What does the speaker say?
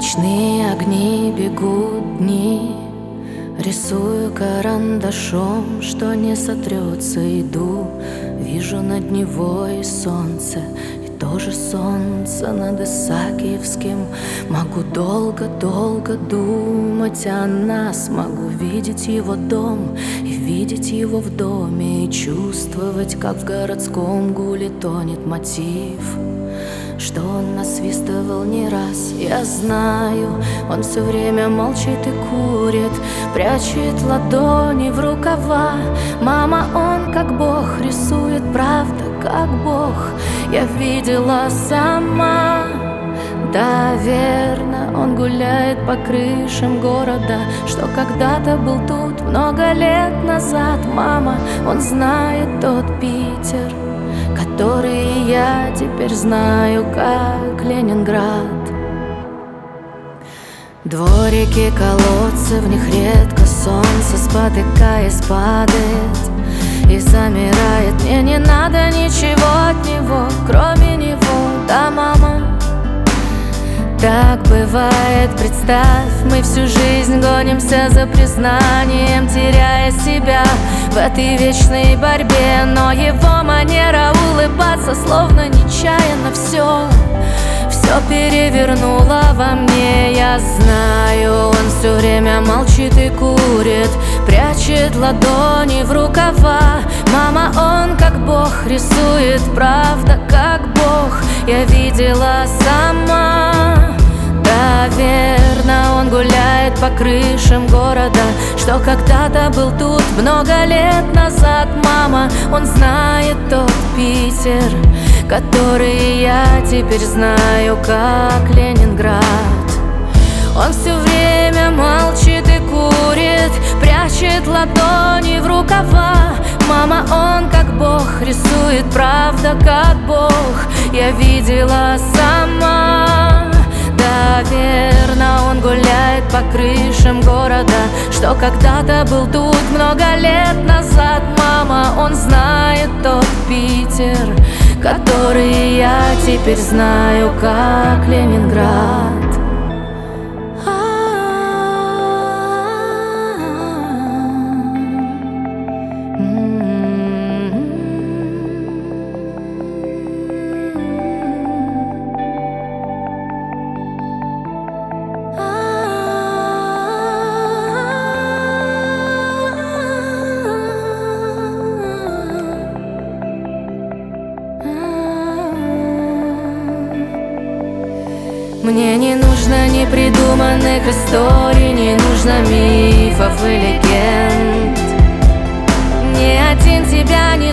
Ночные огни, бегут дни. Рисую карандашом, что не сотрется, иду. Вижу над Невой солнце, и тоже солнце над Исаакиевским. Могу долго-долго думать о нас. Могу видеть его дом и видеть его в доме, и чувствовать, как в городском гуле тонет мотив, что он насвистывал не раз. Я знаю, он все время молчит и курит, прячет ладони в рукава. Мама, он как Бог рисует, правда, как Бог. Я видела сама. Да, верно, он гуляет по крышам города, что когда-то был тут много лет назад. Мама, он знает тот Питер, который я теперь знаю как Ленинград. Дворики, колодцы, в них редко солнце, спотыкаясь, падает и замирает. Мне не надо ничего от него, кроме него. Да, мама, так бывает, представь, мы всю жизнь гонимся за признанием, теряя себя в этой вечной борьбе. Но его манера улыбаться, словно нечаянно все перевернуло во мне. Я знаю, он все время молчит и курит, прячет ладони в рукава. Мама, он как Бог рисует, правда, как Бог. Я видела сама. Да, верно, он гуляет по крышам города, что когда-то был тут много лет назад. Мама, он знает тот Питер, который я теперь знаю как Ленинград. Он все время молчит и курит, прячет ладони в рукава. Мама, он как Бог рисует, правда, как Бог. Я видела сама. Да, верно, он гуляет по крышам города, что когда-то был тут много лет назад. Мама, он знает тот Питер, который я теперь знаю как Ленинград. Мне не нужно ни придуманных историй, не нужно мифов и легенд. Ни один тебя не